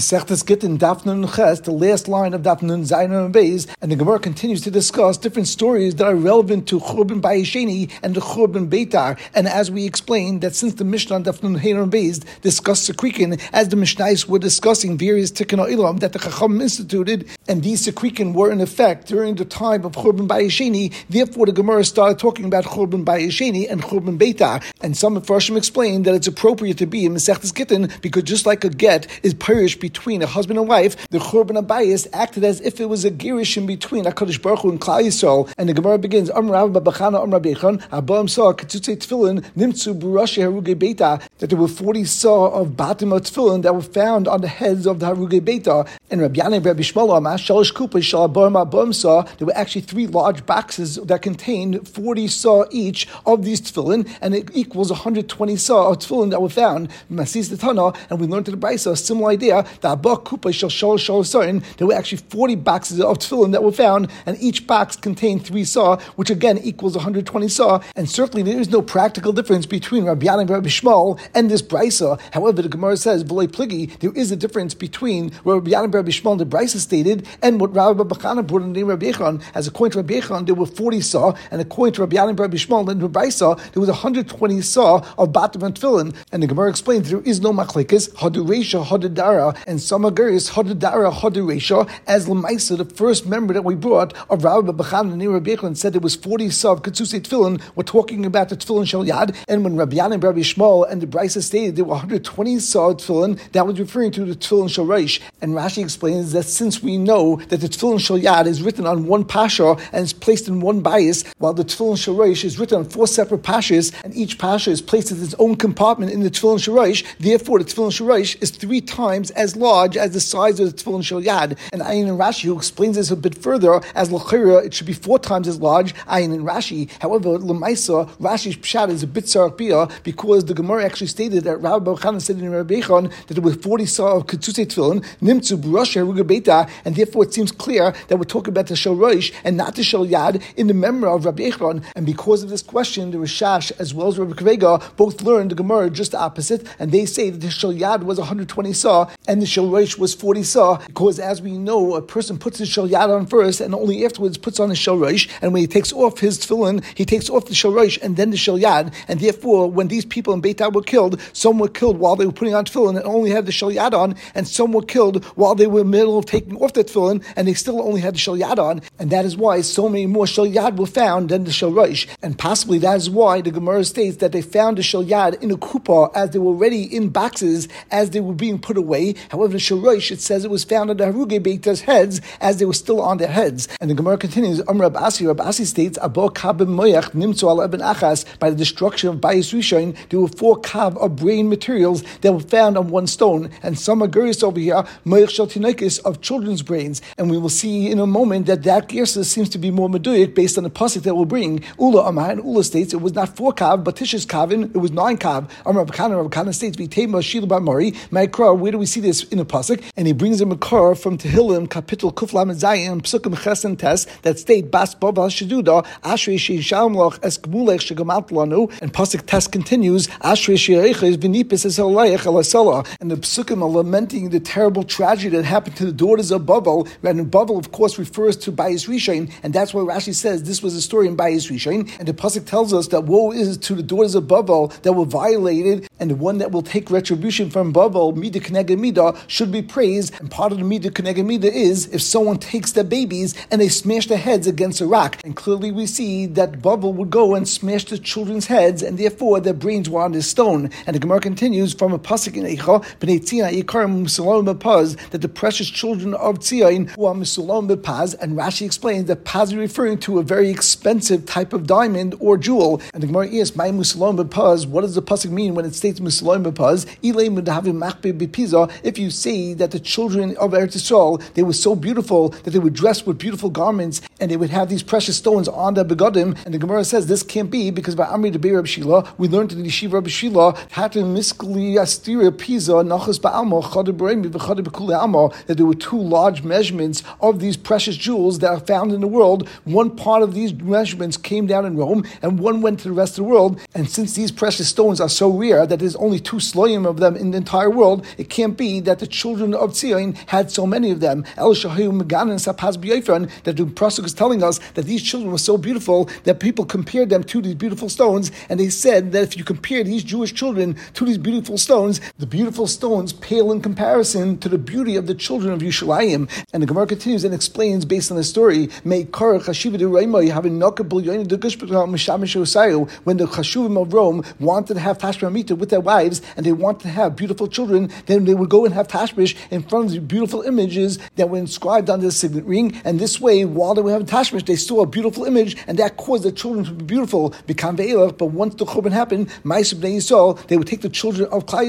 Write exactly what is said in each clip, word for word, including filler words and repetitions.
Mesechtes Gittin Daf Nun Ches, the last line of Daf Nun Zayin and Beis, and the Gemara continues to discuss different stories that are relevant to Churban Bayesheni and the Churban Beitar. And as we explained, that since the Mishnah on Daf Nun Hein and Beis discussed Sekrikin, as the Mishnais were discussing various Tikkun Olam that the Chacham instituted, and these Sekrikin were in effect during the time of Churban Bayesheni, therefore the Gemara started talking about Churban Bayesheni and Churban Beitar. And some Farshim explained that it's appropriate to be in Mesechtes Gittin because just like a get is perished between a husband and wife, the Churban Abayis acted as if it was a girish in between HaKadosh Baruch Hu and Klal Yisrael. And the Gemara begins, Am Rav Babachana Am Rabbeichan, Abam Saw Ketzutzei Tefillin Nimtzu Burashi Haruge Beita, that there were forty saw of batim of tefillin that were found on the heads of the Haruge Beita. And Rabbi Yanai Rabbi Shmuel Amar Shalosh Kupas Shal Abam Abam Saw, there were actually three large boxes that contained forty saw each of these tefillin, and it equals one hundred twenty saw of tefillin that were found. Masis the Tana, and we learned to the Brisa a similar idea. There were actually forty boxes of tefillin that were found, and each box contained three saw, which again equals one hundred twenty saw. And certainly there is no practical difference between Rabbi Yanai and Rabbi Shmuel and this Brisa. However, the Gemara says, V'lei pligi, there is a difference between what Rabbi Yanai and Rabbi Shmuel and the Brisa stated and what Rabbi Babachana brought in the name of Rabbi Yechon. As according to Rabbi Yechon, there were forty saw, and according to Rabbi Yanai and Rabbi Shmuel and the Brisa, there was one hundred twenty saw of batim and tefillin. And the Gemara explains there is no machlekes, hadu reisha, hadu dara, and some aguris, hadu dara, hadu reisha, as Lamaisa, the first member that we brought of Rabbi Babachana and Rabbi Yechon, said there was forty saw of Ketzutzei Tefillin. We're talking about the Tefillin Shel Yad, and when Rabbi Yanai and Rabbi Shmuel and the Brisa stated there were one hundred twenty saw of Tefillin, that was referring to the Tefillin Shel Reish. And Rashi explains that since we know that the Tefillin Shel Yad is written on one pasha and is placed in one bias, while the Tefillin Shel Reish is written on four separate pashas, and each pasha is placed in its own compartment in the Tefillin Shel Reish, therefore the Tefillin Shel Reish is three times as large as the size of the Tefillin Shel Yad. And Ayin and Rashi, who explains this a bit further, as L'chira, it should be four times as large, Ayin and Rashi. However, L'maisa, Rashi's pshat is a bit sarapia, because the Gemara actually stated that Rabbi Babachana said in Rabbi Yechon that there were forty saw of Ketzutzei Tefillin, Nimtzu Burash Haruge Beita, and therefore it seems clear that we're talking about the Shel Reish and not the Shel Yad in the memory of Rabbi Yechon. And because of this question, the Rishash as well as Rabbi Kavega both learned the Gemara just opposite, and they say that the Shel Yad was one hundred twenty saw and the Shel Reish was forty saw, because as we know, a person puts his Shel Yad on first and only afterwards puts on his Shel Reish, and when he takes off his tefillin, he takes off the Shel Reish and then the Shel Yad, and therefore when these people in Beitar were killed, some were killed while they were putting on tefillin and only had the Shel Yad on, and some were killed while they were in the middle of taking off the tefillin and they still only had the Shel Yad on, and that is why so many more Shel Yad were found than the Shel Reish. And possibly that is why the Gemara states that they found the Shel Yad in a kupa as they were already in boxes as they were being put away. However, the Shel Reish, it says it was found on the Haruge Beita's heads as they were still on their heads. And the Gemara continues, Amr Abasi, Rabasi states, Abo kabim moyach nimtzu al eben achas, by the destruction of Bayis Rishon, there were four kav of brain materials that were found on one stone, and some aguris over here, moyach shel tinokis, of children's brains. And we will see in a moment that that gersa seems to be more meduyik based on the pasuk that we'll bring. Ula Amar, and Ula states it was not four kav, but Tish's kavin, it was nine kav. Amr Rabkana, Rabkana states, Vitema Shila Bar Mari, Ma'ikra, where do we see this in a pasuk? And he brings him a car from Tehillim, Kapitel Kuflam Zayim, Psukim Chesen Tes, that state Bas Baba Sheduda, Ashrei Sheishalom Loch Eskmulech Shegamat Lanu, and pasuk Tes continues, Ashrei Sheirechis Vinipis Esalayach Elasala, and the Psukim are lamenting the terrible tragedy that happened to the daughters of Babel, and Babel of course refers to Bayis Rishon, and that's why Rashi says this was a story in Bayis Rishon, and the pasuk tells us that woe is to the daughters of Babel that were violated, and the one that will take retribution from Babel, Mida Keneged Mida, should be praised. And part of the Mida Keneged Mida is if someone takes their babies and they smash their heads against a rock. And clearly we see that Babel would go and smash the children's heads, and therefore their brains were on this stone. And the Gemara continues from a pasuk in Eicha, B'nei Tzion Yikarim Musulon B'Paz, that the precious children of Tzion who are Musulon B'Paz, and Rashi explains that Paz is referring to a very expensive type of diamond or jewel. And the Gemara asks, My Musulon B'Paz, what does the pasuk mean when it states Musulon B'Paz? If you say that the children of Eretz Yisrael, they were so beautiful that they were dressed with beautiful garments and they would have these precious stones on their begadim, and the Gemara says this can't be because by Amri Debei Reb Shila, we learned in the Yeshiva Reb Shila that there were two large measurements of these precious jewels that are found in the world. One part of these measurements came down in Rome and one went to the rest of the world, and since these precious stones are so rare that there's only two sloyim of them in the entire world, it can't be that the children of Tzion had so many of them. El Shahu Megan and Sapaz B'Yofran, that the Pasuk is telling us that these children were so beautiful that people compared them to these beautiful stones, and they said that if you compare these Jewish children to these beautiful stones, the beautiful stones pale in comparison to the beauty of the children of Yushalayim. And the Gemara continues and explains based on the story, when the Chashuvim of Rome wanted to have Tashmish Amita with their wives, and they wanted to have beautiful children, then they would go and have Tashmish in front of the beautiful images that were inscribed on the signet ring, and this way, while they were having Tashmish, they saw a beautiful image, and that caused the children to be beautiful. But once the Churban happened, they would take the children of Klal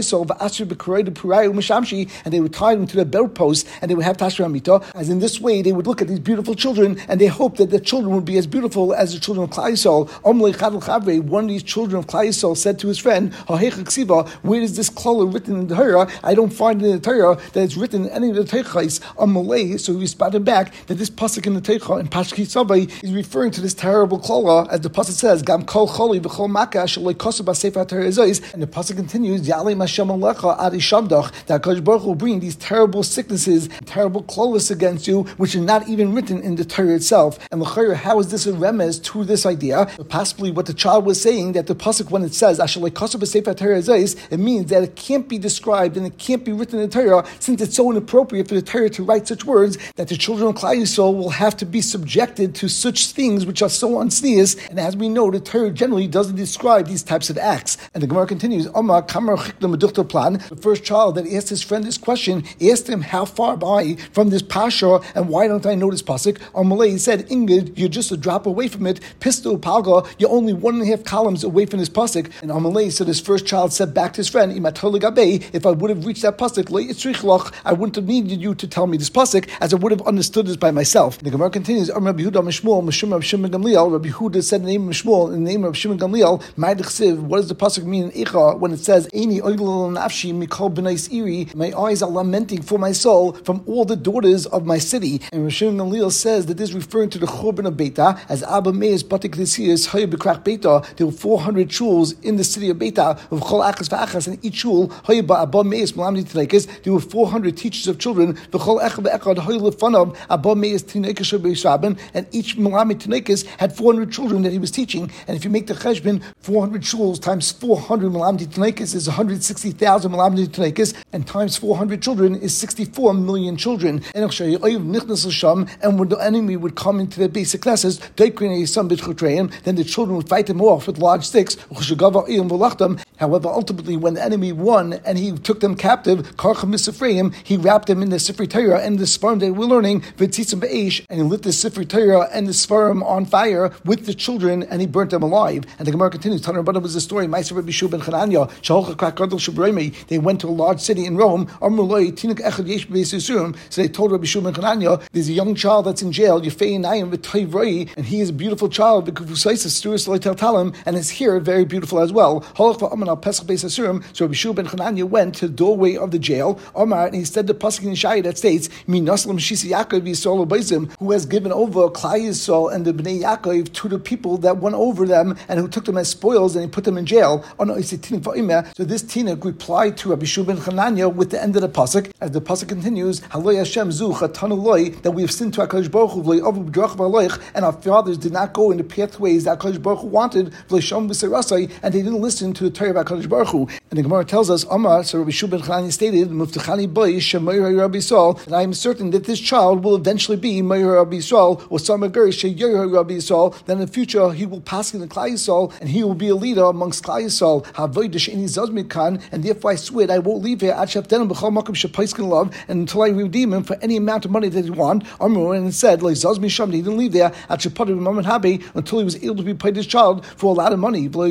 Yisrael, and they would tie them to their bedposts, and they would have Tashmish Amita, as in this way, they would look at these beautiful children, and they hoped that the children would be as beautiful as the children of Klal Yisrael. One of these children of Klal Yisrael said to his friend, where is this klala written in the Torah? I don't find it in the Torah that it's written in any of the Teichais on Malay. So he responded back that this pasuk in the Teicha in Pashki Savai is referring to this terrible klala, as the pasuk says, Gam kol choli v'chol makah shaloi kosu b'sefer Torah zois. And the pasuk continues, Yalei Hashem alecha adi shamdach, that Kadosh Baruch will bring these terrible sicknesses, terrible klalas against you, which are not even written in the Torah itself. And l'chayr, how is this a remez to this idea? But possibly what the child was saying, that the pasuk when it says Ashalei kosu b'sefer Torah zois, it means that it can't be described and it can't be written in the Torah, since it's so inappropriate for the Torah to write such words, that the children of Klal Yisrael will have to be subjected to such things which are so unsneous. And as we know, the Torah generally doesn't describe these types of acts. And the Gemara continues, Omar Kamar Chiklam Adukta Plan, the first child that asked his friend this question, asked him, how far am I from this Pasha, and why don't I know this pasuk? On Malay, he said, Ingrid, you're just a drop away from it. Pisto Palga, you're only one and a half columns away from this pasuk. And on Malay, so this first child said back to his friend, if I would have reached that pasuk, I wouldn't have needed you to tell me this pasuk, as I would have understood this by myself. The Gemara continues, Rabbi Yehuda Mishmuel, Mishum Rabbi Shimon Gamliel, Rabbi Yehuda said the name of Mishmuel in the name of Shimon Gamliel, what does the pasuk mean in Eicha when it says, Eini oilul nafshi mikol b'nais iri, my eyes are lamenting for my soul from all the daughters of my city. And Rabbi Shimon Gamliel says that this is referring to the Churban of Beita, as Abba Meis Batik Lisiyas Hay B'Krach Beita, there were four hundred shuls in the city of Beita, of Chol Achas V'Achas, and each shul, Hay Abba Meis Malamdi Tinekes, there were four hundred teachers of children, V'Chol Echad V'Echad Hay Lefanam Abba Meis Tinekes Beis Rabban, and each Malamdi Tinekes had four hundred children that he was teaching. And if you make the cheshbon, four hundred shuls times four hundred Malamdi Tinekes is one hundred sixty thousand Malamdi Tinekes, and times four hundred children is sixty-four million children. And when the enemy would come into their basic classes, then the children would fight them off with large sticks. However, ultimately, when the enemy won and he took them captive, he wrapped them in the Sifrei Torah and the Sfarim they were learning, and he lit the Sifrei Torah and the Sfarim on fire with the children, and he burnt them alive. And the Gemara continues, telling about it was the story, they went to a large city in Rome, so they told Rabbi Shua ben Chananya, there's a young child that's in jail, and he is a beautiful child, and his hair very beautiful as well. So Rabbi Shua ben Chananya went to the doorway of the jail, and he said the pasuk in Shai that states, who has given over Klal Yisrael and the Bnei Yaakov to the people that won over them and who took them as spoils and he put them in jail. So this Tinuk replied to Rabbi Shua ben Chananya with the end of the pasuk, as the pasuk continues, that we have sinned to HaKadosh Baruch Hu, and our fathers did not go in the pathways that HaKadosh Baruch Hu wanted, and they didn't listen to the Torah of HaKadosh Baruch Hu. And the Gemara tells us, Amar, so Rabbi Shua ben Chananya stated, that I am certain that this child will eventually be Meir Rabbi Yisrael, or Samagur Sheyer Rabbi Yisrael, then in the future he will pass in the Klal Yisrael, and he will be a leader amongst Klal Yisrael. And therefore I swear I won't leave here until I redeem him for any amount of money that he want. And it said, he didn't leave there until he was able to be paid his child for a lot of money. And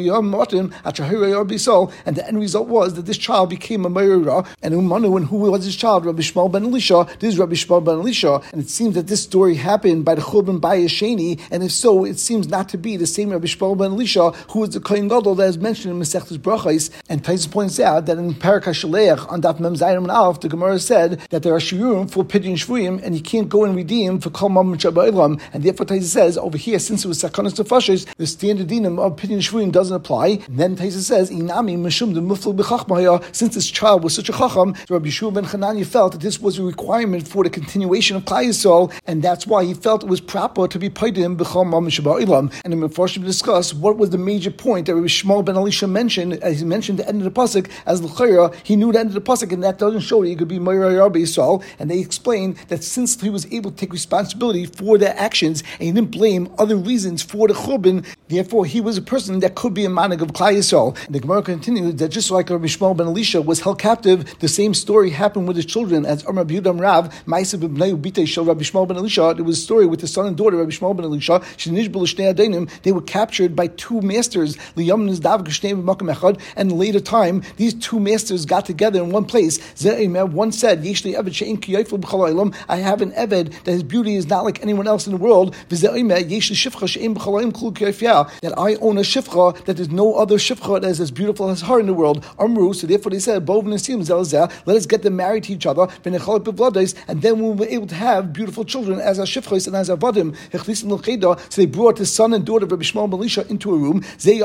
the end result was that this child became a Meirah, and Umanu, and who was his child? Rabbi Shmuel ben Elisha. This is Rabbi Shmuel ben Elisha, and it seems that this story happened by the Churban Bayis Sheni, and if so, it seems not to be the same Rabbi Shmuel ben Elisha who was the Kohen Gadol that is mentioned in Masechtas Brachos. And Taisus points out that in Parak HaShaleach on Daf Mem Zayin and Aleph, the Gemara said that there are shiurim for pidyon shvuyim, and you can't go and redeem for kol mamon shabaylam. And therefore Taisus says over here, since it was sakanas nefashos, the standard dinam of pidyon shvuyim doesn't apply. And then Taisus says, Inami Hanani Mishum the Mufl B'Chachmaya, since this child was such a Chacham, Rabbi Yeshua ben Hanani felt that this was a requirement for the continuation of Klal Yisrael, and that's why he felt it was proper to be Paidim B'Chol Mamish Ba'ilam. And the Mefarshim discuss what was the major point that Rabbi Shmuel ben Elisha mentioned, as he mentioned the end of the pasuk as l'chayra. He knew the end of the pasuk, and that doesn't show that he could be Meir Rabbi Yisrael. And they explained that since he was able to take responsibility for their actions and he didn't blame other reasons for the churban, therefore he was a person that could be a manig of Klal Yisrael. And the Gemara continued that just like Rabbi Shmuel ben Elisha was held captive, the same story happened with his children. As Amar B'Yudam Rav Ma'aseh b'Bnei Ubitei Shel Rabbi Shmuel ben Elisha, there was a story with the son and daughter Rabbi Shmuel ben Elisha. Shenishbelu Shnei Adainim, they were captured by two masters, Liyam Nizdav Gshnei b'Makom Echad. And later time, these two masters got together in one place. One said, Yeshli Eved She'en Ki Yafel B'Chol Ha'olam, I have an Eved that his beauty is not like anyone else in the world. Yeshli Shifcha She'en B'Chol Ha'olam Klu Ki Yafel, that I own a Shifcha, that there's no other Shifcha that is as beautiful as her in the world. Amru, so therefore they said, Bov Nesim Zelzeh, let us get them married to each other, and then we'll be able to have beautiful children as our Shifchos and as our Vadim. So they brought the son and daughter of Rabbi Shmuel ben Elisha into a room.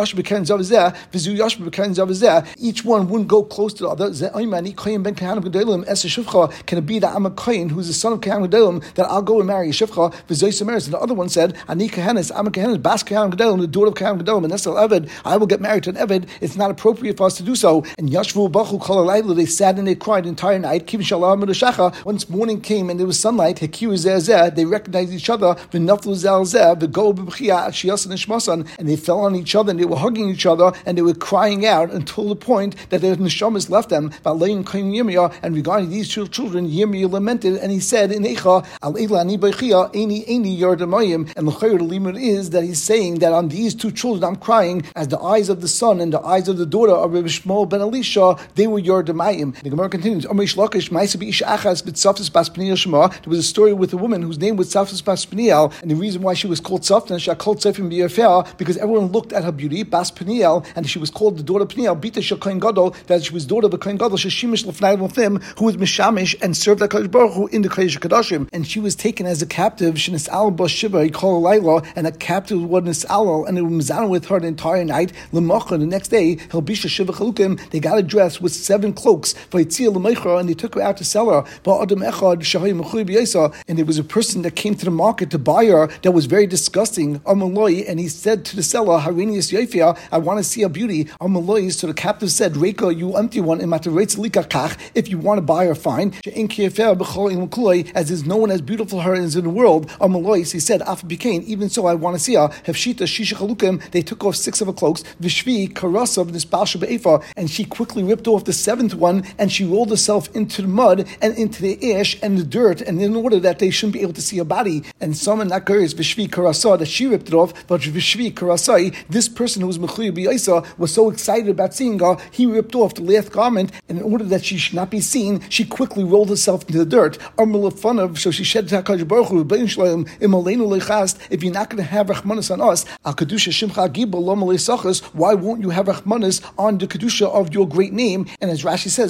Each one wouldn't go close to the other. Can it be that I'm a Kohen who's the son of Kohen Gedolim that I'll go and marry a Shifcha? And the other one said, Ani Kohenis, I'm a Kohenis, Bas Kohen Gedolim, the daughter of Kohen Gedolim, and that's Eved. I will get married to an Eved. It's not appropriate for us to do so. And Yashvu Bachu Kol Halayla, they sat and they cried the entire night. Kim Shalom Shacha. Once morning came and there was sunlight, they recognized each other, and they fell on each other and they were hugging each other and they were crying out until the point that their neshamas left them. And regarding these two children, Yirmiyah lamented and he said, in Eicha, Al Eila Ani Beichia, Eini Eini Yardamayim. And the Chayr Limud is that he's saying that on these two children I'm crying as the eyes of the son and the eyes of the daughter of Rabbi Shmuel ben Elisha, they were Yardamayim. The Gemara continues, there was a story with a woman whose name was Safas Bas Peniel, and the reason why she was called Safna, she called Sefim B'Yafel, because everyone looked at her beauty, Bas Peniel, and she was called the daughter of Peniel, Bita Shel Kohen Gadol, that she was daughter of a Kohen Gadol, Sheshimish L'fnai L'fim, who was Mishamish and served the Kodesh Baruch Hu in the Kodesh HaKadoshim, and she was taken as a captive, Shenis Al Bas Shiva, he called Laila, and a captive was Nis'alal, and it was Mizana with her the entire night. L'macha, the next day, Helbisha Shiva Chalukim, they got a dress with seven cloaks, Vaitzia L'meicha, and they took her out to sell her. Ba'adam Echad Shahay Mechuy B'Yasa, and there was a person that came to the market to buy her that was very disgusting, Amaloi, and he said to the seller, Harinius Yafia, I want to see her beauty. Amaloi, so the captive said, Reika, you empty one, if you want to buy her, fine. As there's no one as beautiful her as in the world. Amaloi, he said, Af Bikain, even so I want to see her. Hefshita Shisha Chalukim, they took off six of her cloaks, Vishvi Karasav Nispal Be'efa, and she quickly ripped off the seventh one, and she rolled herself into the mud and into the ash and the dirt, and in order that they shouldn't be able to see her body. And some in that girl is Vishvi Karasa, that she ripped it off, but Vishvi Karasai, this person who was Mechuya B'Yaisa, was so excited about seeing her, he ripped off the last garment, and in order that she should not be seen, she quickly rolled herself into the dirt. So she said to HaKadosh Baruch Hu, if you're not going to have Rachmanis on us, why won't you have Rachmanis on the Kedusha of your great name? And as Rashi says,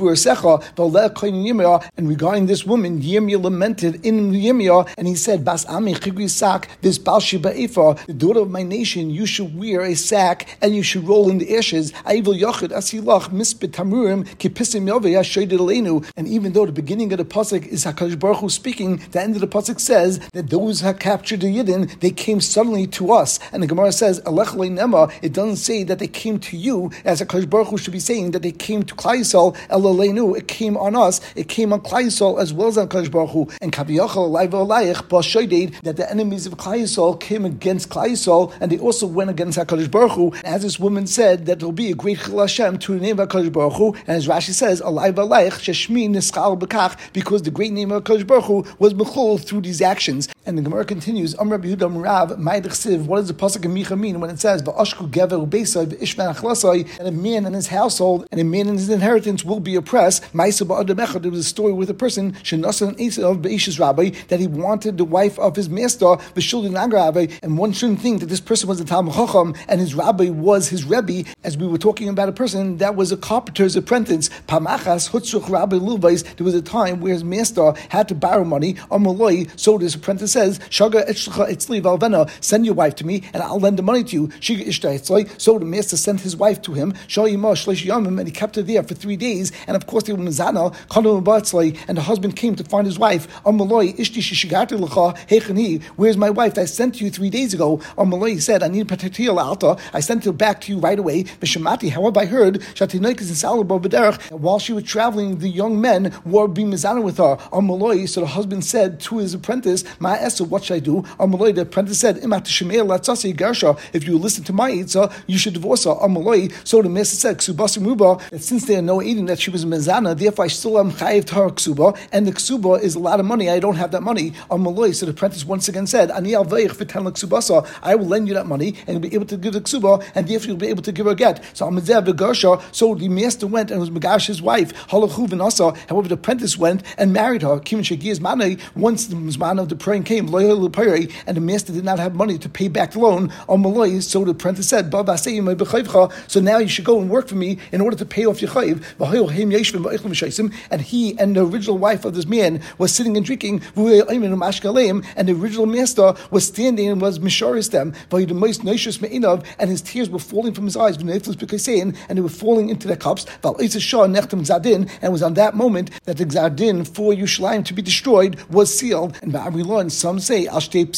and regarding this woman, Yirmiyah lamented in Yirmiyah, and he said, Bas Ami Chigri Sak, this Baal Sheba Ephah, the daughter of my nation, you should wear a sack and you should roll in the ashes. Aivil Yochid Asilach Mispit Tamurim Kipisim Yoveh Shadid Aleinu. And even though the beginning of the pasuk is HaKadosh Baruch Hu speaking, the end of the pasuk says that those who captured the Yidden, they came suddenly to us. And the Gemara says, Alech Nema, it doesn't say that they came to you, as HaKadosh Baruch Hu should be saying that they came to Klal Yisrael, El Aleinu, it came on us, it came on Klal Yisrael as well as on HaKadosh Baruch Hu. And Kaviyachal Laiva Alayich Ba'Shoided, that the enemies of Klal Yisrael came against Klal Yisrael, and they also went against HaKadosh Baruch Hu. As this woman said, that there will be a great Chil Hashem to the name of HaKadosh Baruch Hu, and as Rashi says, Alayva Alayich Sheshmi Nischal B'Kach, because the great name of HaKadosh Baruch Hu was Mechol through these actions. And the Gemara continues, Am Rabbi Yehuda Rav, Ma'idach Siv, what does the pasuk in Micha mean when it says, V'ashku Gever U'Beisai V'Ishman Achlasai, and a man and his household and a man and his inheritance will be oppressed. Ma'isa Ba'adam Echad, there was a story with a person, Shenasan Esav Be'ish's Rabbi, that he wanted the wife of his master, V'Shulin Rabbi, and one shouldn't think that this person was a Talmud Chacham and his rabbi was his Rebbe, as we were talking about a person that was a carpenter's apprentice. Pamachas Hutzruch Rabbi Luvais, there was a time where his master had to borrow money, Amaloi, so this apprentice says, Shaga Etzli Valvena, send your wife to me and I'll lend the money to you. Shiga Ishta Etzli, so the master sent his wife wife to him, and he kept her there for three days. And of course, they were mizana, and the husband came to find his wife. Where's my wife that I sent to you three days ago? He said, I need I sent her back to you right away. However, I heard while she was traveling, the young men were being mizana with her. So the husband said to his apprentice, what should I do? The apprentice said, if you listen to my Eitzah, you should divorce her. So the master said, that since there are no eating that she was mizana, therefore I still am chayiv to her ksuba, and the ksuba is a lot of money. I don't have that money. So the apprentice once again said, I will lend you that money, and you'll be able to give the ksuba, and therefore you'll be able to give her a get. So so the master went and was megash his wife. However, the apprentice went and married her. Once the man of the praying came, and the master did not have money to pay back the loan, so the apprentice said, so now you should go and work for me in order to pay off your chayiv. And he and the original wife of this man was sitting and drinking, and the original master was standing and was misharis them, and his tears were falling from his eyes, and they were falling into their cups. And it was on that moment that the Gzardin for Yerushalayim to be destroyed was sealed. And Ba'arilon, some say that the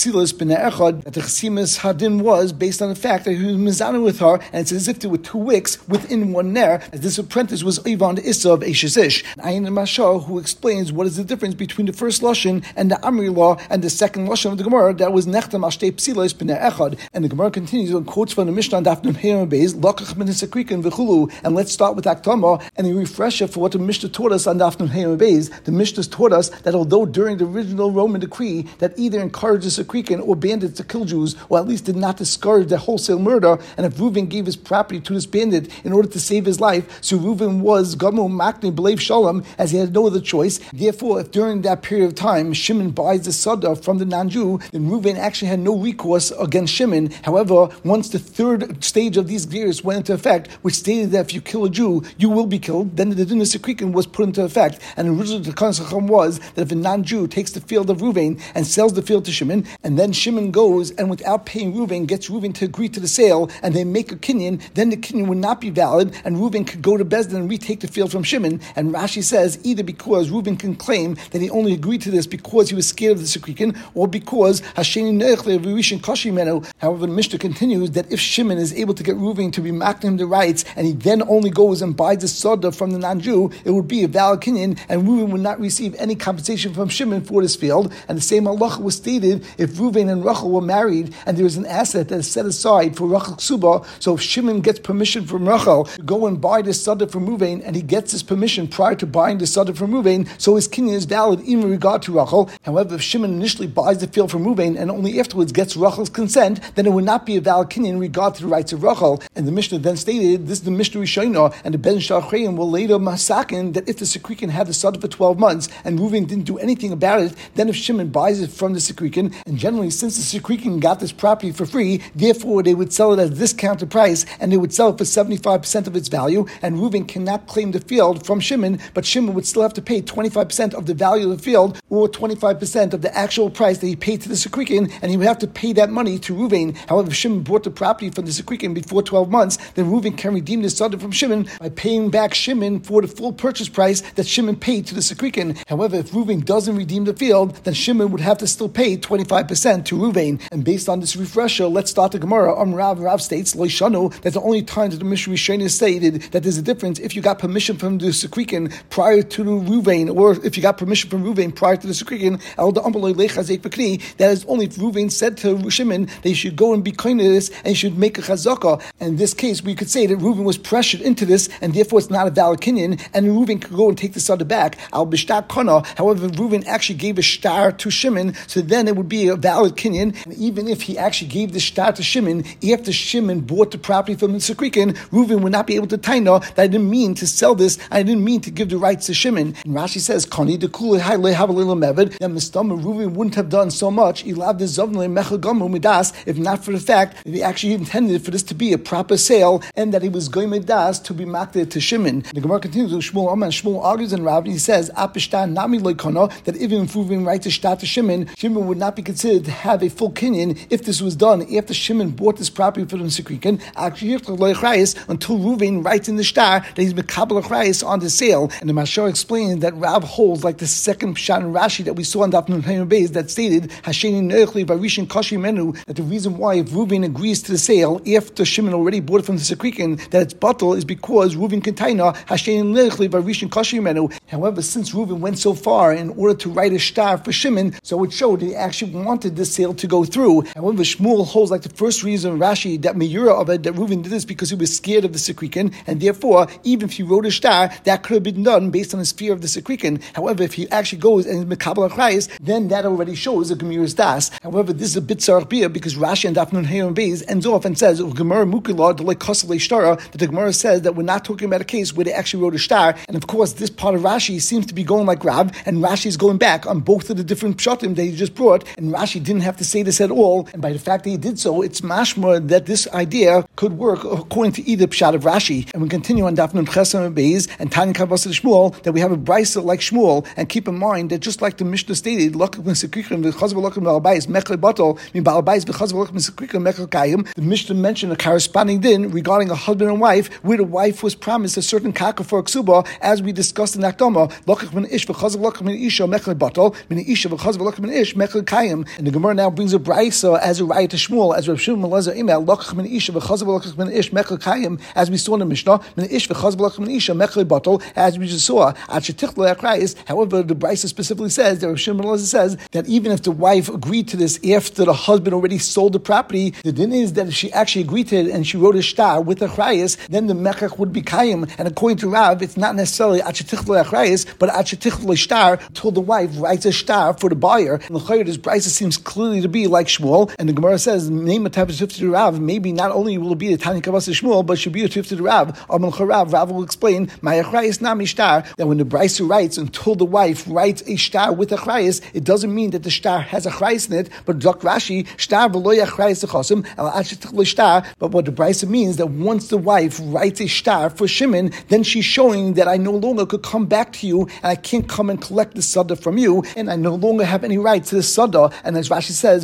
Chesimas Hadin was based on the fact that he was mizana with her, and it's as if there were two wicks within one ner, as this apprentice was Ivan the Issa of Eshizish. Ayin Mashal, who explains what is the difference between the first Lashon and the Amri law and the second Lashon of the Gemara that was Nechtam Ashtei Psilos B'nei Echad. And the Gemara continues and quotes from the Mishnah Daf Nun Hey Beis Lokach Min Hisakrikin V'chulu. And let's start with Aktama and a refresher for what the Mishnah taught us on Daf Nun Hey Beis. The Mishnah taught us that although during the original Roman decree that either encouraged the Sakrikin or bandits to kill Jews, or at least did not discourage their wholesale murder, and if Reuven gave his property to this bandit in order to save his life, so Reuven was Gamu Makni B'leiv Shalom, as he had no other choice. Therefore, if during that period of time Shimon buys the Sada from the non-Jew, then Reuven actually had no recourse against Shimon. However, once the third stage of these gears went into effect, which stated that if you kill a Jew, you will be killed, then the Din Sakrikin was put into effect. And originally the Kanasacham was that if a non-Jew takes the field of Reuven and sells the field to Shimon, and then Shimon goes and without paying Reuven gets Reuven to agree to the sale, and they make a kinyan, then the kinyan would not be valid, and Reuven could go to Bezdin and retake the field from Shimon. And Rashi says either because Reuven can claim that he only agreed to this because he was scared of the Sakrikin, or because Hasheni Neichle Virishin Kashi Menu. However, the Mishnah continues that if Shimon is able to get Reuven to be makna him the rights, and he then only goes and buys the Sada from the non-Jew, it would be a valid kinyan, and Reuven would not receive any compensation from Shimon for this field. And the same halacha was stated if Reuven and Rachel were married, and there is an asset that is set aside for Rachel Ksuba. So if Shimon gets permission from Rachel to go and buy the Sada from Reuven, and he gets his permission prior to buying the Sada from Reuven, so his kinyan is valid even in regard to Rachel. However, if Shimon initially buys the field from Reuven and only afterwards gets Rachel's consent, then it would not be a valid kinyan in regard to the rights of Rachel. And the Mishnah then stated, this is the Mishnah Rishonah, and the Ben Shachreim will later masakin that if the Sakrikin had the Sada for twelve months and Reuven didn't do anything about it, then if Shimon buys it from the Sakrikin, and generally since the Sakrikin got this property for free, therefore they would sell it at a discounted price, and they would sell it for seventy-five percent of its value, and Reuven cannot claim the field from Shimon, but Shimon would still have to pay twenty-five percent of the value of the field, or twenty-five percent of the actual price that he paid to the Sakrikin, and he would have to pay that money to Reuven. However, if Shimon bought the property from the Sakrikin before twelve months, then Reuven can redeem the Sada from Shimon by paying back Shimon for the full purchase price that Shimon paid to the Sakrikin. However, if Reuven doesn't redeem the field, then Shimon would have to still pay twenty-five percent to Reuven. And based on this refresher, let's start the Gemara. Um, Rav, Rav states, Lo Shanu, that the only time that the Mishnah Rishonah stated that there's a difference if you got permission from the Sakrikin prior to the Reuven, or if you got permission from Reuven prior to the Sakrikin, that is only if Reuven said to Shimon that he should go and be kind to this and he should make a chazakah. And in this case, we could say that Reuven was pressured into this, and therefore it's not a valid kinyan, and Reuven could go and take the Sada back. Al b'shtar kana. However, Reuven actually gave a shtar to Shimon, so then it would be a valid kinyan. And even if he actually gave the shtar to Shimon after Shimon bought the property from the Sakrikin, Reuven would not be able to taina that I didn't mean to sell this, I didn't mean to give the rights to Shimon. And Rashi says, Kani dekula hay le have a little mevid, that Mistama Reuven wouldn't have done so much if not for the fact that he actually intended for this to be a proper sale, and that he was going midas to be makted to Shimon. The Gemara continues with Shmuel Amman. Shmuel argues in Rav, and he says, Apishtan nami loikana, that even if Reuven writes a shtar to Shimon, Shimon would not be considered to have a full kinyan if this was done after Shimon bought this property for the Sakrikin. Actually, until Reuven writes in the star that he's mekabel achrayis on the sale. And the Mashar explained that Rav holds like the second pshat in Rashi that we saw in Daf Nun Beis that stated Hasheni Neichli Varishin Kashi Menu, that the reason why if Reuven agrees to the sale after Shimon already bought it from the Sekrikin that it's bottle is because Reuven container Hasheni Neichli Varishin Kashi Menu. However, since Reuven went so far in order to write a star for Shimon, so it showed that he actually wanted this sale to go through. However, Shmuel holds like the first reason Rashi that Meira of it that Reuven did this because he was scared of the Sekrikin, and therefore even if he wrote a star that could have been done based on his fear of the Sekrikin. However, if he actually goes and is mekabel achrayis, then that already shows a Gemira's das. However, this is a bit tzarich bia because Rashi and Daf Nun Beis ends off and says Gemara Mukila delay kosel shtara, that the Gemara says that we're not talking about a case where they actually wrote a star. And of course, this part of Rashi seems to be going like Rav, and Rashi is going back on both of the different pshatim that he just brought, and Rashi didn't have to say this at all. And by the fact that he did so, it's mashma that this idea could work according to either pshat of Rashi. And we continue on Daf Nun Beis and Tanya Kavas Shmuel that we have a brisa like Shmuel, and keep in mind that just like the Mishnah stated, the Mishnah mentioned a corresponding din regarding a husband and wife where the wife was promised a certain kaka for a ksuba, as we discussed in Akdama. And the Gemara now brings a brisa as a right to Shmuel, as Rav Shimon Elazar Imel, as we saw in the Mishnah, as we just saw. However, the brisa specifically says that Rav Shimon Elazar says that even if the wife agreed to this after the husband already sold the property, the din is that if she actually agreed to it and she wrote a shtar with a achrayis, then the mechach would be kayim. And according to Rav, it's not necessarily achetich achrayis, but achetich shtar until the wife writes a shtar for the buyer. And the chayr, this brisa seems clearly to be like Shmuel. And the Gemara says, name a type of tifti to Rav. Maybe not only will it be the Tanya Kavas Shmuel, but it should be a tifti to Rav. Amel Charav, Rav will explain my achrayis nami shtar, that when the brisa writes until the wife writes a shtar with a achrayis, it doesn't mean that the shtar has a achrayis in it, but Dr. Rashi shtar v'lo achrayis techasim el achetich shtar. But what the brisa means that once the wife writes a shtar for Shimon, then she's showing that I no longer could come back to you, and I can't come and collect the sada from you, and I no longer have any right to the sada. And as Rashi says,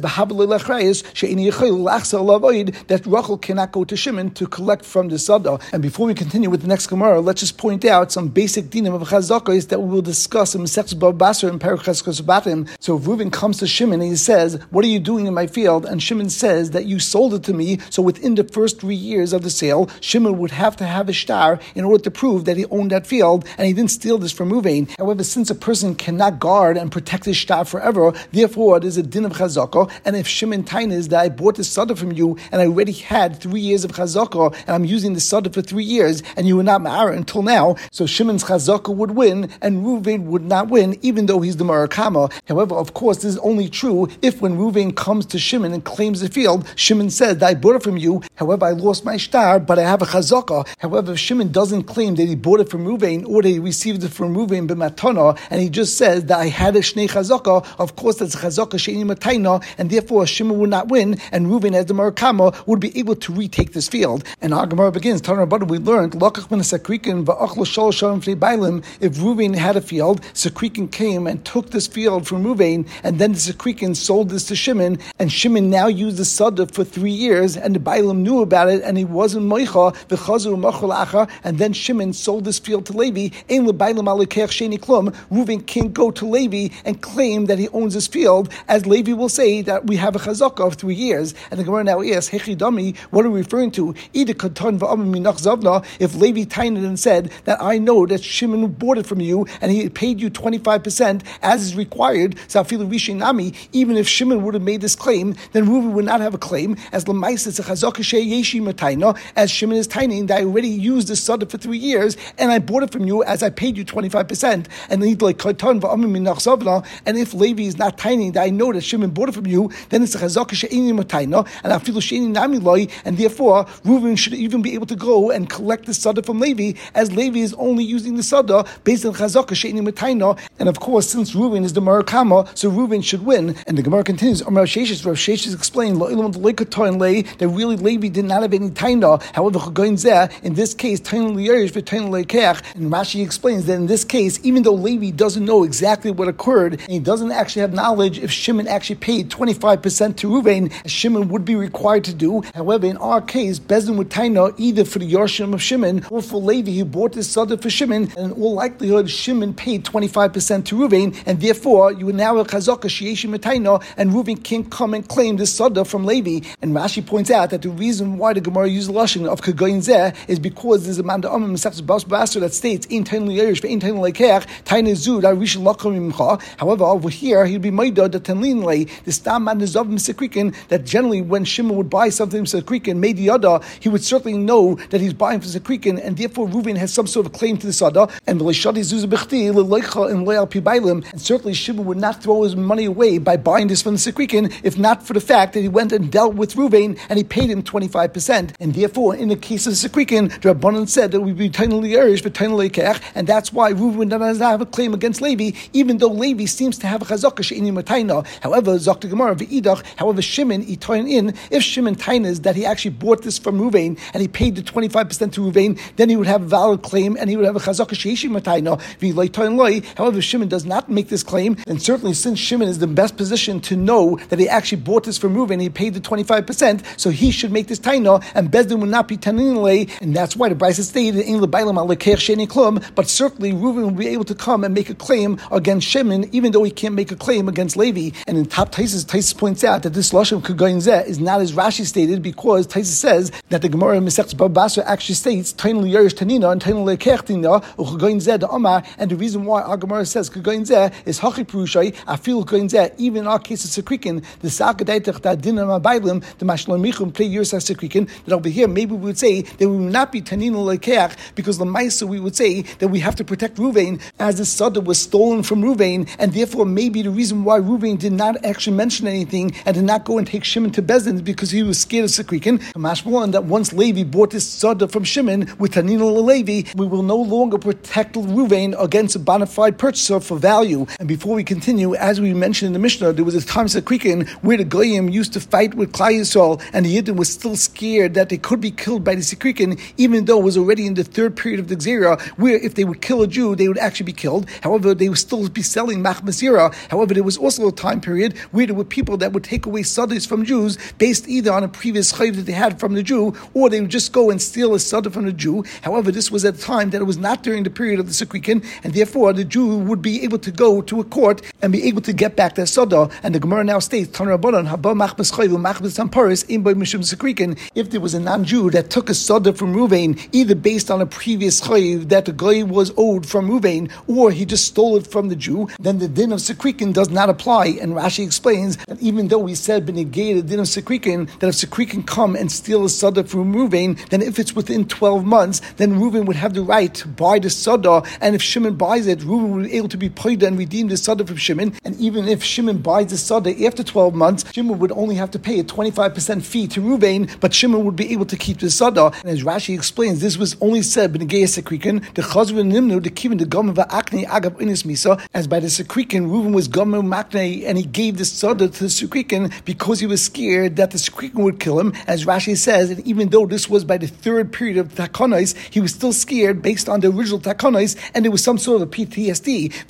that Rachel cannot go to Shimon to collect from the sada. And before we continue with the next Gemara, let's just point out some basic dinim of chazakos that we will discuss in Masechus Bava Basra and Perek Cheskos Batim. So if Reuven comes to Shimon and he says, "What are you doing in my field?" and Shimon says that you sold it to me, so within the first three years of the sale, Shimon would have to have a shtar in order to prove that he owned that field and he didn't steal this from Reuven. However, since a person cannot guard and protect his shtar forever, therefore there's a din of chazakah. And if Shimon tainas that I bought this sada from you and I already had three years of chazakah and I'm using the sada for three years and you were not ma'ara until now, so Shimon's chazakah would win and Reuven would not win, even though he's the marakama. However, of course, this is only true if when Reuven comes to Shimon and claims the field, Shimon says that I bought it from you. However, I lost my shtar, but I have a chazakah. However, if Shimon doesn't claim that he bought it from Reuven or that he received it from Reuven b'matana, and he just says that I had a shnei chazakah, of course that's a chazakah she'ini matayna, and therefore Shimon would not win, and Reuven as the marakama would be able to retake this field. And our Gemara begins. Tanur Rabbanan, we learned lakach min sakrikin va'achlo shalosh sharim fnei bailim. If Reuven had a field, Sakrikin came and took this field from Reuven, and then the Sakrikin sold this to Shimon, and Shimon now used the sada for three years, and the bailim knew about it, and he wasn't moicha v'chazu machol acha, and then Shimon sold this field to Levi. Ein lebailim alikeach sheni klum. Reuven can't go to Levi and claim that he owns this field, as Levi will say that we have a chazakah of three years. And the Gemara now asks, Hechidami, what are we referring to? Either katan v'amim minach zavna. If Levi tained and said that I know that Shimon bought it from you and he paid you twenty-five percent as is required, so nami, even if Shimon would have made this claim, then Reuven would not have a claim, as Lamais is a chazakah sheyeshi matayna, as Shimon is taining that I already used this sada for three years and I bought it from you as I paid you twenty-five percent. And like katan v'amim minach zavna, and if Levi is not taining that I know that Shimon bought it from you, then it's a chazakah she'eni matayna, and I feel she'eni nami loy, and therefore Reuven should even be able to go and collect the sada from Levi, as Levi is only using the sada based on chazakah she'eni matayna. And of course, since Reuven is the marakama, so Reuven should win. And the Gemara continues. Rav Sheshes, Rav Sheshes explained that really Levi did not have any taina. However, in this case, and Rashi explains that in this case, even though Levi doesn't know exactly what occurred, and he doesn't actually have knowledge if Shimon actually paid twenty-five percent to Reuven, as Shimon would be required to do. However, in our case, Bezdin Bezdin would taina either for the Yarshim of Shimon or for Levi who bought this Sada for Shimon, and in all likelihood Shimon paid twenty-five percent to Ruvain, and therefore you would now have Chazaka Shieshi Metaina, and Ruvain can't come and claim this Sada from Levi. And Rashi points out that the reason why the Gemara uses the lashon of Kagoyin Zeh is because there's a man that states in Tain Lierish for in Tain Lekech Tain Zud Arish Lakom Imcha. However, over here he'd be Maida the Tanlin Lay the Stam Man Zav Misekrikin, that generally when Shimon would buy something from Misekrikin, made the other, he would certainly know that he's buying from Misekrikin, and therefore Reuven has some sort of claim to this other. And and certainly Shimon would not throw his money away by buying this from the Sekrikin, if not for the fact that he went and dealt with Reuven and he paid him twenty-five percent. And therefore, in the case of the Sekrikin, the Rabbanan said that it would be Tainali Erish for Tainali Kech, and that's why Reuven does not have a claim against Levi, even though Levi seems to have a Chazaka She'ini Mataina. However, Zok Gemara v'idach, however, Shimon he toin in, if Shimon tainas that he actually bought this from Reuven and he paid the twenty-five percent to Reuven, then he would have a valid claim and he would have a Chazaka She'ishi Mataina v'loi toin loi. However, if Shimon does not make this claim, then certainly since Shimon is the best position to know that he actually bought this from Reuven and he paid the twenty-five percent, so he should make this taina, and Bezdin would not be tanin lei, and that's why the Brisa stated in the Bailam al Lekech Sheni Klum, but certainly Reuven will be able to come and make a claim against Shimon, even though he can't make a claim against Levi. And in top Taisus, Taisus points out that this lashon Kagoyin Zeh is not as Rashi stated, because Taisus says that the Gemara in Masechtas Baba Basra actually states Tainul Yerush Tanina and Tainul Lekech Tanina Kagoyin Zeh the Amar, and the reason why our Gemara says Kagoyin Zeh is Hachi Prushai Afil Kagoyin Zeh. Even in our case of Sekrikin, the Sakadaitach that Dinam Abailim, the Mashlam Michum play years as Sekrikin, that over here maybe we would say that we would not be Tanina Lekech, because the Maisa we would say that we have to protect Ruvain as the Sada was stolen from Ruvain, and therefore maybe the reason why Ruvain did not actually mention anything and did not go and take Shimon to Bezdin is because he was scared of Sekrikin. Mashmalan that once Levi bought this Sada from Shimon with Tanina Levi, we will no longer protect Ruvain against a bona fide purchaser for value. And before we continue, as we mentioned in the Mishnah, there was a time Sekrikin where the Goyim used to fight with Klal Yisrael, and the Yidden was still scared that they could be killed by the Sekrikin, even though it was already in the third period of the Gzera, where if they would kill a Jew, they would actually be killed. However, they would still be selling Mach Masira. However, there was also a time period where there were people that would take away Sadis from Jews based either on a previous chayv that they had from the Jew, or they would just go and steal a Sada from the Jew. However, this was at a time that it was not during the period of the Sekrikin, and therefore the Jew would be able to go to a court and be able to get back their Sada. And the Gemara now states, Tan Rabbanan, Haba Machbas Chayv, Machbas Tamparis, in by Mishum Sekrikin, if there was a non-Jew that took a Sada from Ruvain, either based on a previous chayv that the guy was owed from Ruvain, or he just stole it from the Jew, then the din of Sekrikin does not apply. And Rashi explains that even though we said Benegay the din of Sekrikin, that if Sekrikin come and steal a Sada from Ruvain, then if it's within twelve months, then Ruvain would have the right to buy the Sada, and if Shimon buys it, Ruvain will be able to be paid and redeem the Sada from Shimon. And even if Shimon buys the Sada after twelve months, Shimon would only have to pay a twenty-five percent fee to Ruvain, but Shimon would be able to keep the Sada. And as Rashi explains, this was only said Benegay Sekrikin, the Chazr and Nimnu, the Kivin, the Gomer Va'akne Agav Inis Misa, as by the Sekrikin, Reuven was Gomer Makne, and he gave the Sada to the Sekrikin because he was scared that the Sekrikin would kill him. As Rashi says, and even though this was by the third period of Takonais, he was still scared based on the original Takonais, and there was some sort of P T S D. And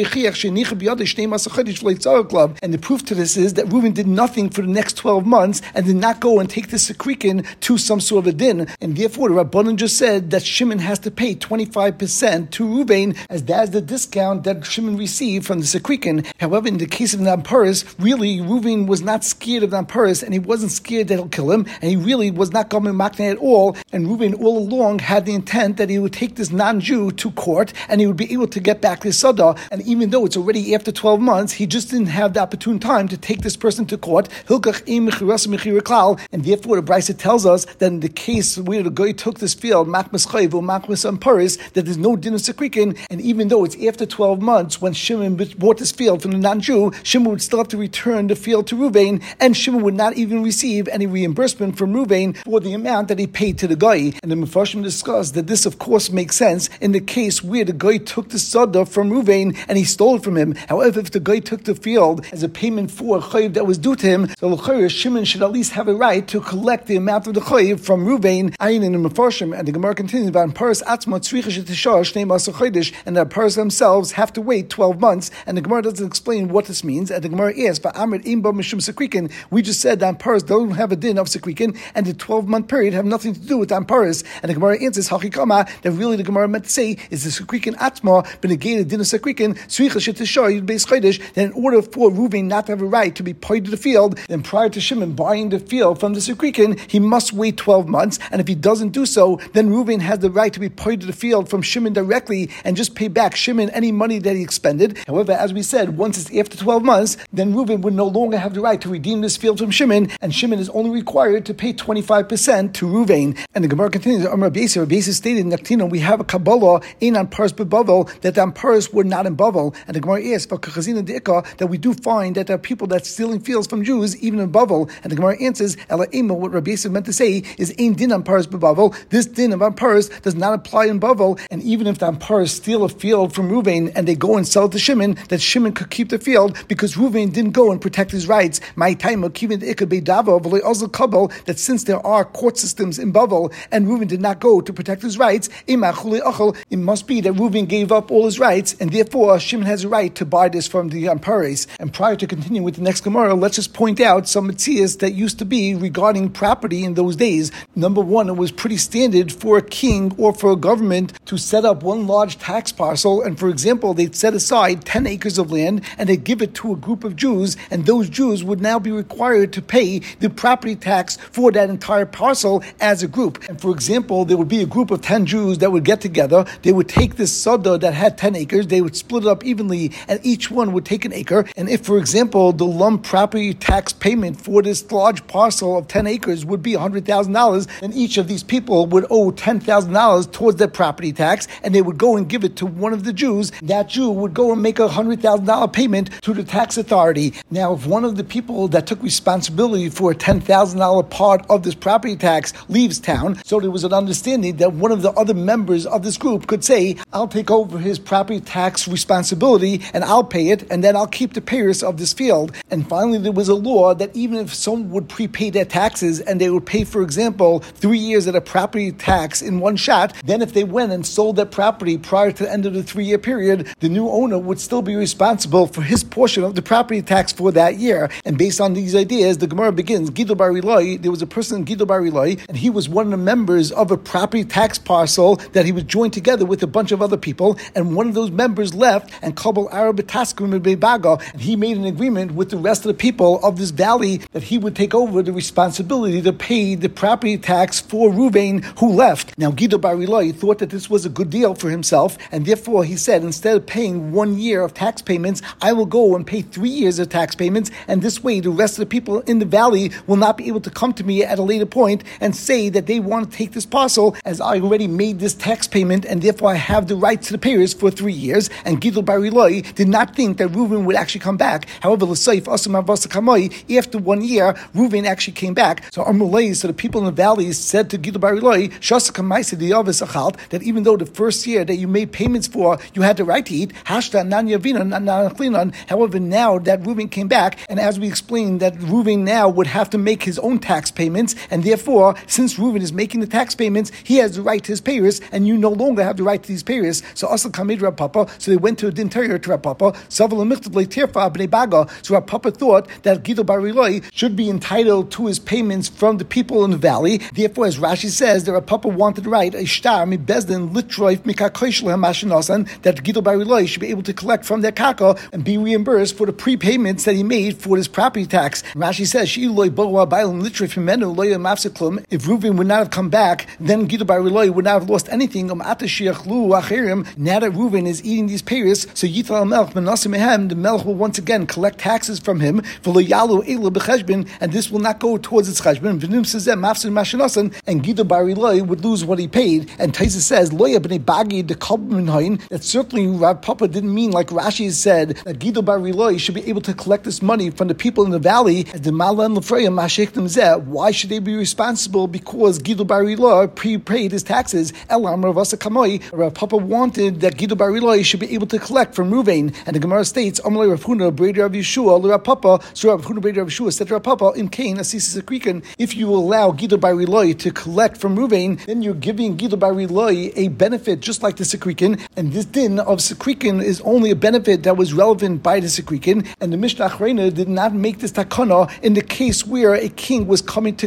the proof to this is that Reuven did nothing for the next twelve months and did not go and take the Sekrikin to some sort of a din, and therefore the Rabbanan just said that Shimon has to pay twenty-five percent to Reuven, as that's the discount that Shimon received from the Sekrikin. However, in the case of Namparis, really Reuven was not scared of Namparis, and he wasn't scared that he'll kill him, and he really was not Gomer Makne at all, and Reuven all along had the intent that he would take this non-Jew to court, and he would be able to get back his Sada, and even though it's already after twelve months, he just didn't have the opportune time to take this person to court, and therefore the Brisa tells us that in the case where the guy took this field, Machmas Chayv or Machmas Amparis, that there's no din of Sekrikin, and even though it's after twelve months when Shimon bought this field from the non-Jew, Shimon would still have to return the field to Ruvain, and Shimon would not even receive any reimbursement from Ruvain for the amount that he paid to the guy. And the Mefarshim discussed that this of course makes sense in the case where the guy took the Sada from Ruvain and he stole it from him. However, if the guy took the field as a payment for a chayiv that was due to him, so l'chayr Shimon should at least have a right to collect the amount of the chayiv from Ruvain. Ayin in the Mefarshim, and the Gemara continues about Paras Atzma Tzricha Shetishar Shnei Masar Chodesh, and the Paras themselves have to wait twelve months. And the Gemara doesn't explain what this means. And the Gemara asks, "Va'amrit imba mishum sekrikin." We just said that Paras don't have a din of sekrikin, and the twelve twelve-month period have nothing to do with Amparis. And the Gemara answers, Hachikama, that really the Gemara meant to say is the Sekrikin Atma, Benegated Din of Sekrikin, Sricha Shetishar, Yud Beis Chodesh, that in order for Reuven not to have a right to be paid to the field, then prior to Shimon buying the field from the Sekrikin, he must wait twelve months. And if he doesn't do so, then Reuven has the right to be paid to the field from Shimon directly and just pay back Shimon any money that he expended. However, as we said, once it's after twelve months, then Reuven would no longer have the right to redeem this field from Shimon, and Shimon is only required to pay twenty-five percent to Reuven. And the Gemara continues, Amar Rabbi Yosef, Rabbi Yosef stated in Naktina, we have a Kabbalah in Amparis beBavel, that the Amparis were not in Bavel. And the Gemara asks, that we do find that there are people that's stealing fields from Jews, even in Bavel. And the Gemara answers, Ela Ema, what Rabbi Yosef meant to say is, Ein din Amparis beBavel. This din of Amparis does not apply in Bavel. And even if the Amparis steal a field from Reuven and they go and sell it to Shimon, that Shimon could keep the field because Reuven didn't go and protect his rights. My time that since there are court systems in Bavel and Reuven did not go to protect his rights, it must be that Reuven gave up all his rights, and therefore Shimon has a right to buy this from the Amparis. And prior to continuing with the next Gemara, let's just point out some mitzias that used to be regarding property in those days. Number one, it was pretty standard for a king or for a government to set up one large tax parcel, and for example, they'd set aside ten acres of land and they'd give it to a group of Jews, and those Jews would now be required to pay the property tax for that entire parcel as a group. And for example, there would be a group of ten Jews that would get together, they would take this sada that had ten acres, they would split it up evenly, and each one would take an acre. And if, for example, the lump property tax payment for this large parcel of ten acres would be one hundred thousand dollars, then each of these people would owe ten thousand dollars towards that property tax, and they would go and give it to one of the Jews. That Jew would go and make a one hundred thousand dollars payment to the tax authority. Now, if one of the people that took responsibility for a ten thousand dollars part of this property tax leaves town, so there was an understanding that one of the other members of this group could say, I'll take over his property tax responsibility and I'll pay it, and then I'll keep the payers of this field. And finally, there was a law that even if someone would prepay their taxes and they would pay, for example, three years of a property tax in one shot, then if they went and sold that property prior to the end of the three-year period, the new owner would still be responsible for his portion of the property tax for that year. And based on these ideas, the Gemara begins, Gidol Bar Ilai, there was a person, Gidol Bar Ilai, and he was one of the members of a property tax parcel that he was joined together with a bunch of other people, and one of those members left, and Kabul Arab Taskum Bebaga, and he made an agreement with the rest of the people of this valley that he would take over the responsibility to pay the property tax for Reuven who left. Now Gidol Bar Ilai thought that this was a good deal for himself, and therefore he said, instead of paying one year of tax payments, I will go and pay three years of tax payments, and this way the rest of the people in the valley will not be able to come to me at a later point and say that they want to take this parcel, as I already made this tax payment and therefore I have the right to the payers for three years. And Gidol Bar Ilai did not think that Reuven would actually come back. However, after one year, Reuven actually came back. So Amrulay, so the people in the valleys said to Gidol Bar Ilai, that even though the first year that you made payments for, you had the right to eat, however, now that Reuven came back, and as we explained, that Reuven now would have to make his own tax payments, and therefore, since Reuven is making the tax payments, he has the right to his payers, and you no longer have the right to these payers. So Asal Kamid Rav Papa, so they went to the interior to Rav Papa, so Rav Papa thought that Gidol Bar Ilai should be entitled to his payments from the people in the valley. Therefore, as Rashi says, that Rav Papa wanted to write a shtar mi bezdin litroif mikakoishlehem mashinosan, that Gidol Bar Ilai should be able to collect from their kaka and be reimbursed for the prepayments that he made for this property tax. Rashi says, if Reuven would not have come back, then Gidol Bar Ilai would not have lost anything. Now that Reuven is eating these payers, so Yital Melch Menasim, the Melch will once again collect taxes from him, and this will not go towards its cheshbon. And Gidol Bar Ilai would lose what he paid. And Taisa says, that certainly Rav Papa didn't mean, like Rashi said, that Gidol Bar Ilai should be able to collect this money from the people in the valley. As the Malan Lefreya Mashek Zeh, why should they be responsible? Because Gidol Bar Ilai prepaid his taxes. Elam Rav Asa Kamoi, Rav Papa wanted that Gidol Bar Ilai should be able to collect from Reuven. And the Gemara states, Amalei Rav Huna Breder Rav Yeshua Rav Papa. So Rav Huna Breder Rav Yeshua said to Rav Papa, in Cain Asisa Sekrikan, if you allow Gidol Bar Ilai to collect from Reuven, then you're giving Gidol Bar Ilai a benefit just like the Sekrikan. And this din of Sekrikan is only a benefit that was relevant by the Sekrikan. And the Mishnah Achrayna did not make this takana in the case where a king was coming to collect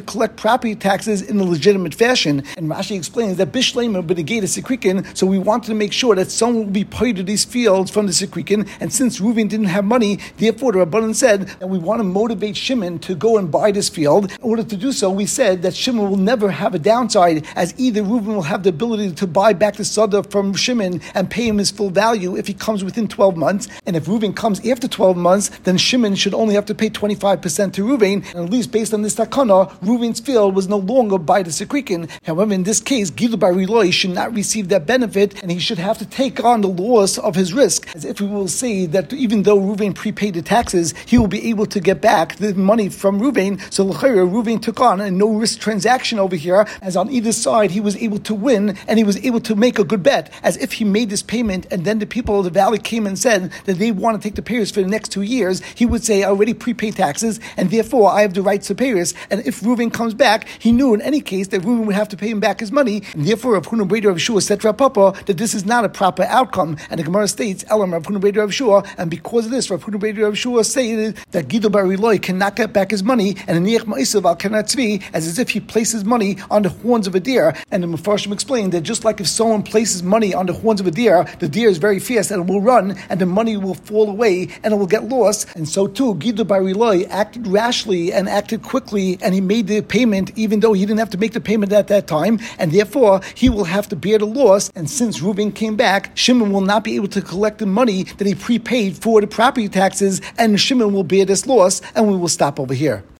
property taxes in a legitimate fashion. And Rashi explains that Bishlema b'negei the Sikrikin, so we wanted to make sure that someone will be paid to these fields from the Sikrikin, and since Reuven didn't have money, therefore the Rabbanan said that we want to motivate Shimon to go and buy this field. In order to do so, we said that Shimon will never have a downside, as either Reuven will have the ability to buy back the Sada from Shimon and pay him his full value if he comes within twelve months, and if Reuven comes after twelve months, then Shimon should only have to pay twenty-five percent to Reuven, and at least based on this takana, Reuven's field was no longer by the Sikrikin. However, in this case, Gilu Bar Ilai should not receive that benefit, and he should have to take on the loss of his risk, as if we will say that even though Reuven prepaid the taxes, he will be able to get back the money from Reuven. So l'chayra, Reuven took on a no-risk transaction over here, as on either side he was able to win, and he was able to make a good bet, as if he made this payment, and then the people of the valley came and said that they want to take the payers for the next two years, he would say, I already prepaid taxes, and therefore I have the rights to payers. And if Reuven comes back, he knew in any case that Reuven would have to pay him back his money, and therefore Rav Huna Breder of Shua said to Rav Papa that this is not a proper outcome, and the Gemara states, Elam Rav Huna Breder of Shua, and because of this, Rav Huna Breder of Shua stated that Gilu Bar Ilai cannot get back his money, and Niach Ma'isav al Kanat Tzvi, as as if he places money on the horns of a deer. And the Mefarshim explained that just like if someone places money on the horns of a deer, the deer is very fast and it will run, and the money will fall away and it will get lost. And so too, Gilu Bar Ilai acted rashly and acted quickly, and he made the payment even though he didn't have to make the payment at that time, and therefore he will have to bear the loss. And since Reuven came back, Shimon will not be able to collect the money that he prepaid for the property taxes, and Shimon will bear this loss. And we will stop over here.